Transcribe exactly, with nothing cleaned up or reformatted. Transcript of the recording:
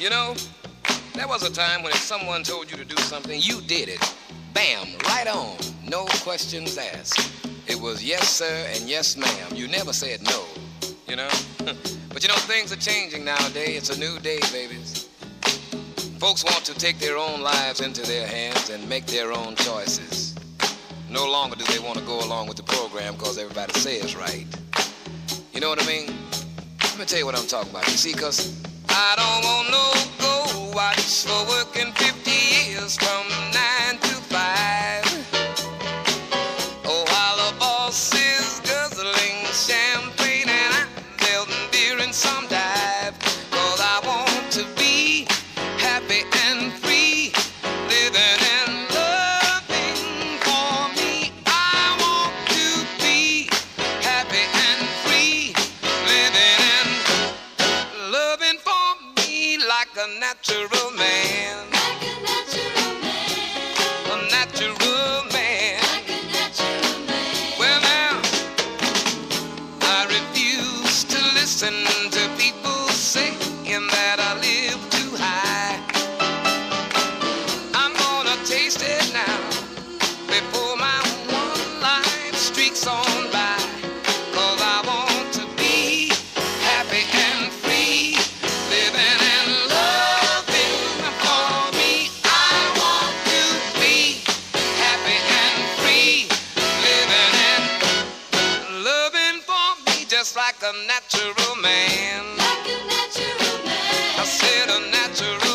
You know, there was a time when if someone told you to do something, you did it. Bam, right on. No questions asked. It was yes, sir, and yes, ma'am. You never said no, you know? But you know, things are changing nowadays. It's a new day, babies. Folks want to take their own lives into their hands and make their own choices. No longer do they want to go along with the program because everybody says right. You know what I mean? Let me tell you what I'm talking about. You see, because I don't want no go watch for working fifty years from nine to five. Oh, while the boss is guzzling champagne and I'm building beer in some dive. Cause I want to be happy and free, living and loving for me. I want to be happy and free, living and loving for me like a natural man. Like a natural man. A natural man. Like a natural man. Well now, I refuse to listen to people saying that I live too high. I'm gonna taste it now before my one life streaks on by. Cause I want to be happy and free, living and loving for me. I want to be happy and free, living and loving for me just like a natural man. Like a natural man. I said a natural